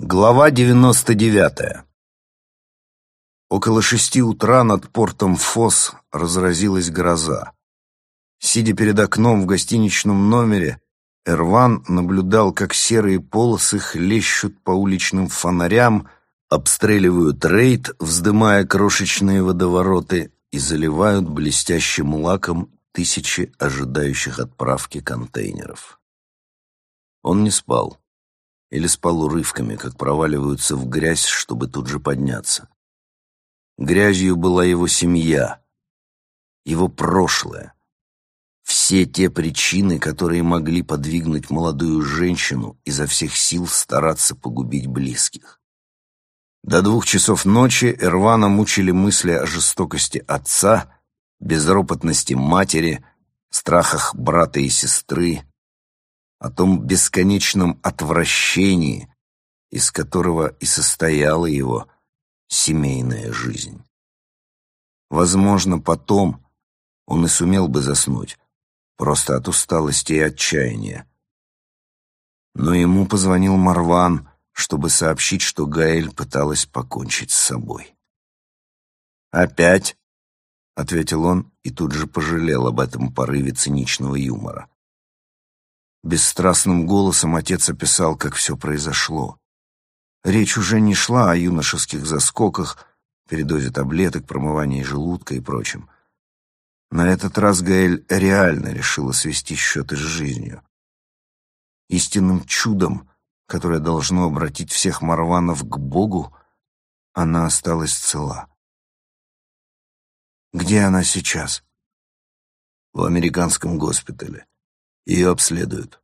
Глава 99. Около 6 утра над портом Фос разразилась гроза. Сидя перед окном в гостиничном номере, Эрван наблюдал, как серые полосы хлещут по уличным фонарям, обстреливают рейд, вздымая крошечные водовороты, и заливают блестящим лаком тысячи ожидающих отправки контейнеров. Он не спал. Или спал урывками, как проваливаются в грязь, чтобы тут же подняться. Грязью была его семья, его прошлое. Все те причины, которые могли подвигнуть молодую женщину изо всех сил стараться погубить близких. До 2 часов ночи Эрвана мучили мысли о жестокости отца, безропотности матери, страхах брата и сестры, о том бесконечном отвращении, из которого и состояла его семейная жизнь. Возможно, потом он и сумел бы заснуть, просто от усталости и отчаяния. Но ему позвонил Марван, чтобы сообщить, что Гаэль пыталась покончить с собой. «Опять?» — ответил он и тут же пожалел об этом порыве циничного юмора. Бесстрастным голосом отец описал, как все произошло. Речь уже не шла о юношеских заскоках, передозе таблеток, промывании желудка и прочем. На этот раз Гаэль реально решила свести счеты с жизнью. Истинным чудом, которое должно обратить всех Марванов к Богу, она осталась цела. «Где она сейчас?» «В американском госпитале. Ее обследуют».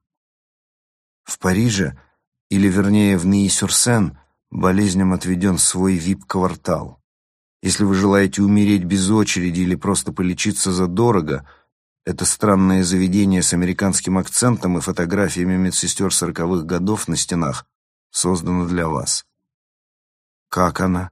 В Париже, или вернее в Ней-Сюр-Сен, болезням отведен свой вип-квартал. Если вы желаете умереть без очереди или просто полечиться задорого, это странное заведение с американским акцентом и фотографиями медсестер 40-х годов на стенах создано для вас. «Как она?»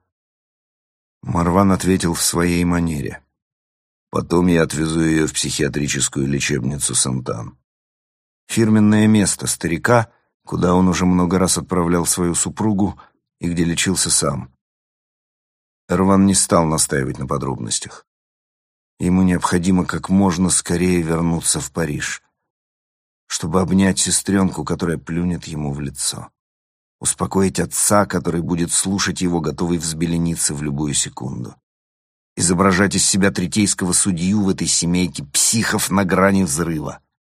Марван ответил в своей манере. «Потом я отвезу ее в психиатрическую лечебницу Сантан». Фирменное место старика, куда он уже много раз отправлял свою супругу и где лечился сам. Эрван не стал настаивать на подробностях. Ему необходимо как можно скорее вернуться в Париж, чтобы обнять сестренку, которая плюнет ему в лицо, успокоить отца, который будет слушать его, готовый взбелениться в любую секунду, изображать из себя третейского судью в этой семейке психов на грани взрыва.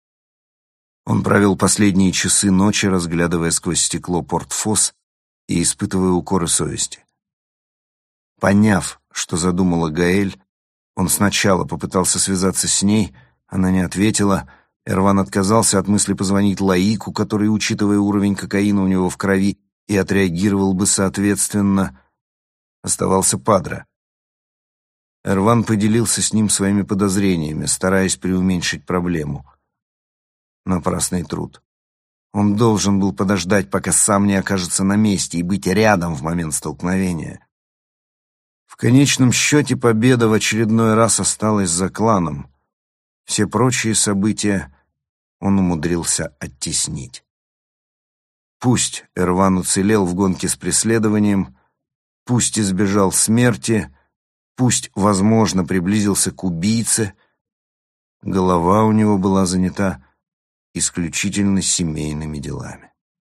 Он провел последние часы ночи, разглядывая сквозь стекло порт Фос и испытывая укоры совести. Поняв, что задумала Гаэль, он сначала попытался связаться с ней, она не ответила. Эрван отказался от мысли позвонить Лаику, который, учитывая уровень кокаина у него в крови, и отреагировал бы соответственно. Оставался Падре. Эрван поделился с ним своими подозрениями, стараясь преуменьшить проблему. Напрасный труд. Он должен был подождать, пока сам не окажется на месте, и быть рядом в момент столкновения. В конечном счете победа в очередной раз осталась за кланом. Все прочие события он умудрился оттеснить. Пусть Эрван уцелел в гонке с преследованием, пусть избежал смерти, пусть, возможно, приблизился к убийце, голова у него была занята исключительно семейными делами.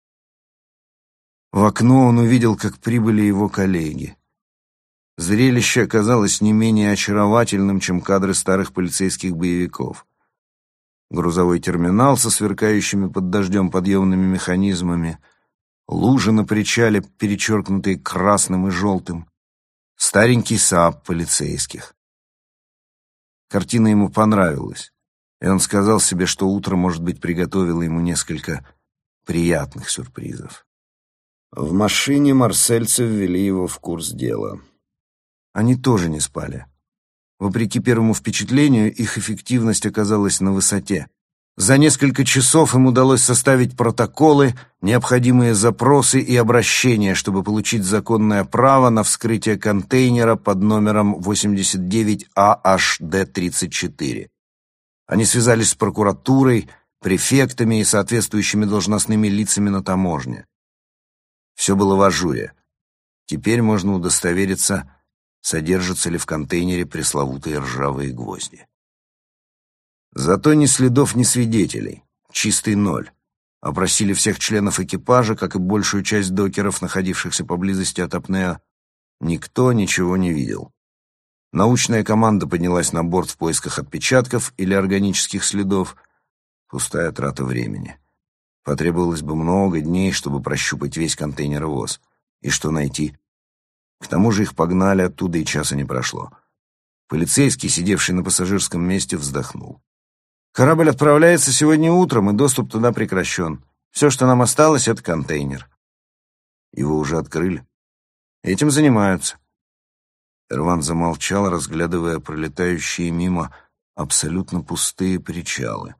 В окно он увидел, как прибыли его коллеги. Зрелище оказалось не менее очаровательным, чем кадры старых полицейских боевиков. Грузовой терминал со сверкающими под дождем подъемными механизмами, лужи на причале, перечеркнутые красным и желтым, старенький СААП полицейских. Картина ему понравилась. И он сказал себе, что утро, может быть, приготовило ему несколько приятных сюрпризов. В машине марсельцы ввели его в курс дела. Они тоже не спали. Вопреки первому впечатлению, их эффективность оказалась на высоте. За несколько часов им удалось составить протоколы, необходимые запросы и обращения, чтобы получить законное право на вскрытие контейнера под номером 89AHD34. Они связались с прокуратурой, префектами и соответствующими должностными лицами на таможне. Все было в ажуре. Теперь можно удостовериться, содержатся ли в контейнере пресловутые ржавые гвозди. Зато ни следов, ни свидетелей. Чистый ноль. Опросили всех членов экипажа, как и большую часть докеров, находившихся поблизости от апнеа. Никто ничего не видел. Научная команда поднялась на борт в поисках отпечатков или органических следов. Пустая трата времени. Потребовалось бы много дней, чтобы прощупать весь контейнеровоз. И что найти? К тому же их погнали оттуда, и часа не прошло. Полицейский, сидевший на пассажирском месте, вздохнул. «Корабль отправляется сегодня утром, и доступ туда прекращен. Все, что нам осталось, — это контейнер». «Его уже открыли?» «Этим занимаются». Эрван замолчал, разглядывая пролетающие мимо абсолютно пустые причалы.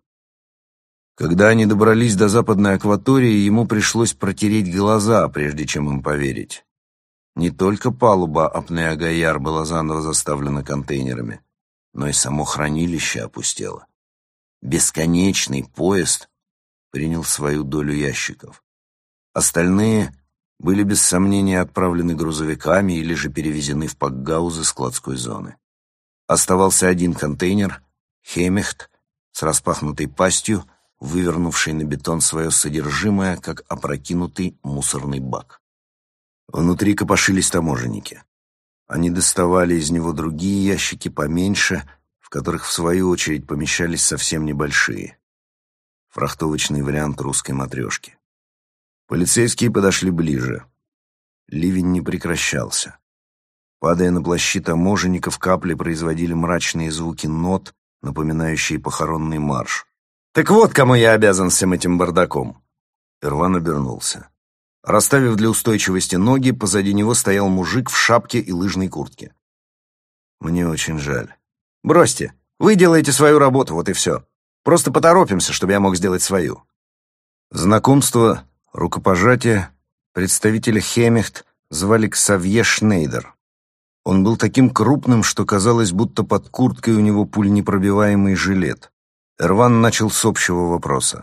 Когда они добрались до западной акватории, ему пришлось протереть глаза, прежде чем им поверить. Не только палуба Апнеа-Гайяр была заново заставлена контейнерами, но и само хранилище опустело. Бесконечный поезд принял свою долю ящиков. Остальные были без сомнения отправлены грузовиками или же перевезены в пакгаузы складской зоны. Оставался один контейнер, Хеймехт, с распахнутой пастью, вывернувший на бетон свое содержимое, как опрокинутый мусорный бак. Внутри копошились таможенники. Они доставали из него другие ящики поменьше, в которых, в свою очередь, помещались совсем небольшие. Фрахтовочный вариант русской матрешки. Полицейские подошли ближе. Ливень не прекращался. Падая на плащи таможенников, капли производили мрачные звуки нот, напоминающие похоронный марш. «Так вот, кому я обязан всем этим бардаком!» Эрван обернулся. Расставив для устойчивости ноги, позади него стоял мужик в шапке и лыжной куртке. «Мне очень жаль». «Бросьте, вы делаете свою работу, вот и все. Просто поторопимся, чтобы я мог сделать свою». Знакомство, рукопожатие, представителя Хеймехт звали Ксавье Шнейдер. Он был таким крупным, что казалось, будто под курткой у него пуленепробиваемый жилет. Эрван начал с общего вопроса.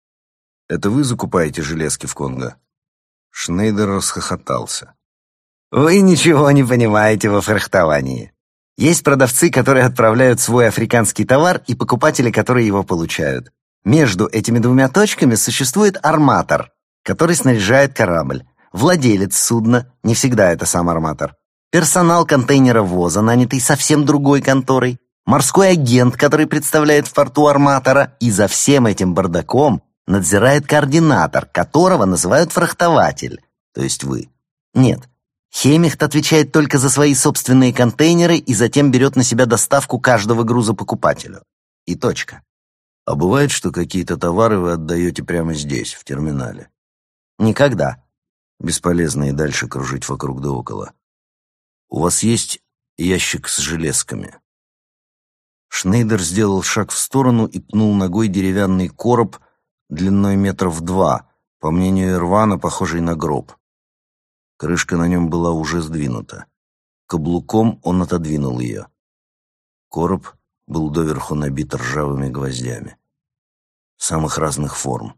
«Это вы закупаете железки в Конго?» Шнейдер расхохотался. «Вы ничего не понимаете во фрахтовании. Есть продавцы, которые отправляют свой африканский товар, и покупатели, которые его получают. Между этими двумя точками существует арматор, который снаряжает корабль, владелец судна, не всегда это сам арматор, персонал контейнеровоза, нанятый совсем другой конторой, морской агент, который представляет в порту арматора, и за всем этим бардаком надзирает координатор, которого называют фрахтователь, то есть вы. Нет, Хеймехт отвечает только за свои собственные контейнеры и затем берет на себя доставку каждого груза покупателю. И точка. А бывает, что какие-то товары вы отдаете прямо здесь, в терминале? Никогда. Бесполезно и дальше кружить вокруг да около. У вас есть ящик с железками? Шнейдер сделал шаг в сторону и пнул ногой деревянный короб длиной 2 метра, по мнению Эрвана, похожий на гроб. Крышка на нем была уже сдвинута. Каблуком он отодвинул ее. Короб был доверху набит ржавыми гвоздями. Самых разных форм.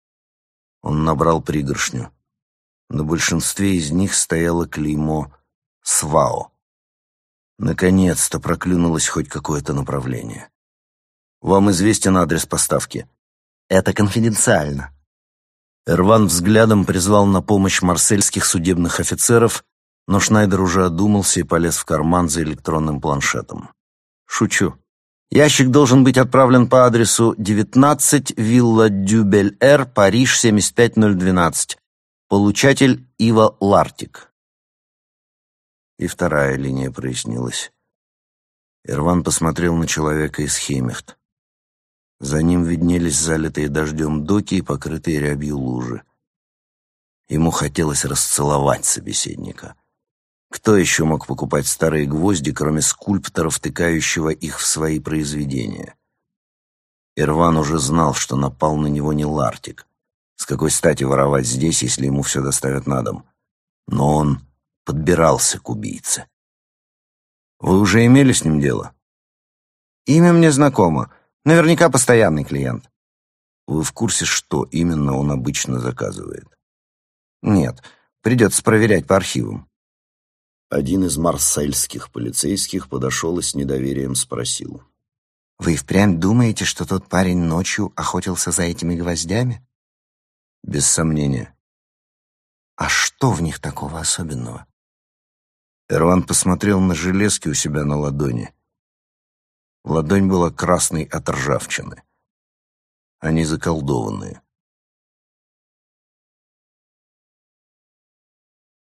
Он набрал пригоршню. На большинстве из них стояло клеймо «СВАО». Наконец-то проклюнулось хоть какое-то направление. «Вам известен адрес поставки?» «Это конфиденциально». Эрван взглядом призвал на помощь марсельских судебных офицеров, но Шнайдер уже одумался и полез в карман за электронным планшетом. «Шучу. Ящик должен быть отправлен по адресу 19 Вилла дю Бель-Эр, Париж, 75012. Получатель Ива Лартик». И вторая линия прояснилась. Эрван посмотрел на человека из Хеймехт. За ним виднелись залитые дождем доки и покрытые рябью лужи. Ему хотелось расцеловать собеседника. Кто еще мог покупать старые гвозди, кроме скульптора, втыкающего их в свои произведения? Эрван уже знал, что напал на него не Лартик. С какой стати воровать здесь, если ему все доставят на дом? Но он подбирался к убийце. «Вы уже имели с ним дело?» «Имя мне знакомо. Наверняка постоянный клиент». «Вы в курсе, что именно он обычно заказывает?» «Нет. Придется проверять по архивам». Один из марсельских полицейских подошел и с недоверием спросил: «Вы и впрямь думаете, что тот парень ночью охотился за этими гвоздями?» «Без сомнения». «А что в них такого особенного?» Эрван посмотрел на железки у себя на ладони. Ладонь была красной от ржавчины. Они заколдованные.